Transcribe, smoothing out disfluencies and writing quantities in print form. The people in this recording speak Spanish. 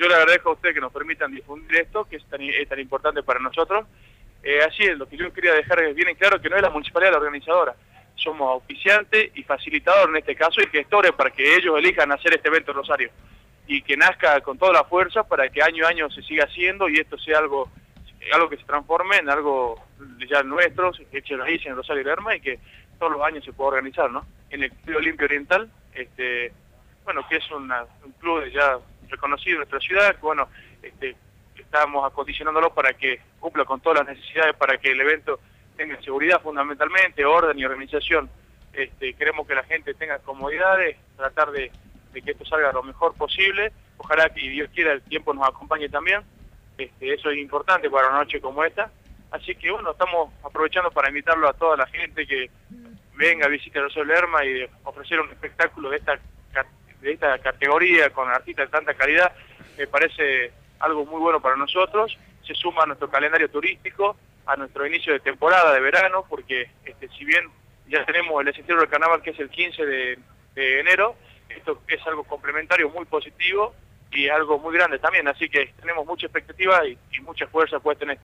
yo le agradezco a usted que nos permitan difundir esto, que es tan importante para nosotros. Así es, lo que yo quería dejar bien en claro que no es la municipalidad la organizadora, somos auspiciantes y facilitadores en este caso y gestores para que ellos elijan hacer este evento en Rosario y que nazca con toda la fuerza para que año a año se siga haciendo y esto sea algo que se transforme en algo ya nuestro, que eche raíz en Rosario y Lerma y que todos los años se pueda organizar, ¿no? En el Club Olimpia Oriental, bueno, que es un club ya reconocido en nuestra ciudad, que bueno, estamos acondicionándolo para que cumpla con todas las necesidades para que el evento tenga seguridad fundamentalmente, orden y organización. Queremos que la gente tenga comodidades, tratar de que esto salga lo mejor posible, ojalá que Dios quiera el tiempo nos acompañe también, eso es importante para una noche como esta, así que bueno, estamos aprovechando para invitarlo a toda la gente que venga a visitar Rosario Lerma y de ofrecer un espectáculo de esta categoría con artistas de tanta calidad, me parece algo muy bueno para nosotros, se suma a nuestro calendario turístico, a nuestro inicio de temporada de verano, porque si bien ya tenemos el descentrero del carnaval que es el 15 de enero, esto es algo complementario muy positivo y algo muy grande también, así que tenemos mucha expectativa y mucha fuerza puesta en esto.